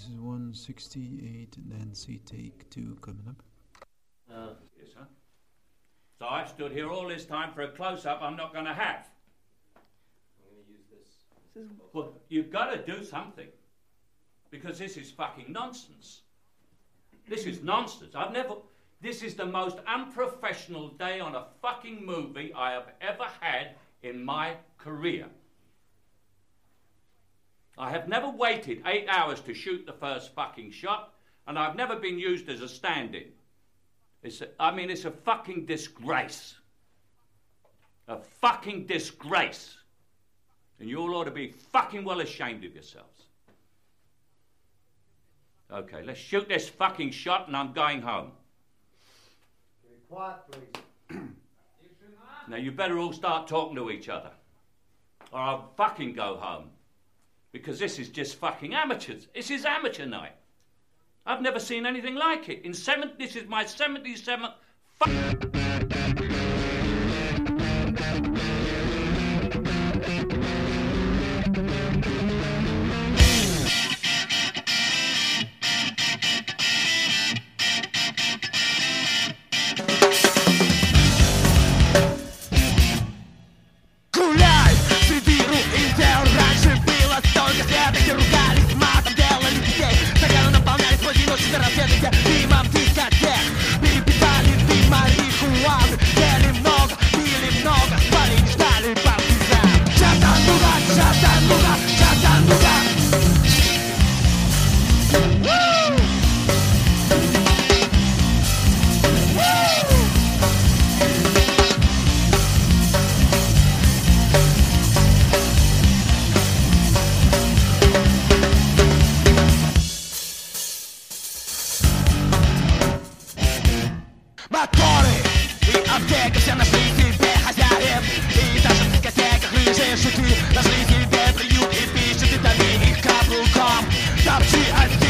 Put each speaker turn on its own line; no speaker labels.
This is 168 Nancy, take 2 coming up.
Yes, sir. So I've stood here all this time for a close-up I'm not going to have.
I'm going to use this.
Well, you've got to do something. Because this is fucking nonsense. This is nonsense. This is the most unprofessional day on a fucking movie I have ever had in my career. I have never waited 8 hours to shoot the first fucking shot, and I've never been used as a stand-in. It's a fucking disgrace. A fucking disgrace. And you all ought to be fucking well ashamed of yourselves. Okay, let's shoot this fucking shot and I'm going home.
Be quiet, please.
Now you better all start talking to each other. Or I'll fucking go home. Because this is just fucking amateurs. This is amateur night. I've never seen anything like it. This is my 77th
Гуляй среди руин, где раньше было столько света, где ругались матом, делали детей, стаканы наполнялись поздней ночью до рассвета, где дымом дискотек перепитали дым марихуаны, ели много, пили много, спали и ждали партизан. Чатануга, Чатануга, Чатануга. Моторы и аптека, все нашли себе хозяев. И даже в дискотеках рыжие шуты нашли себе приют и пищу. Ты дави их каблуком, топчи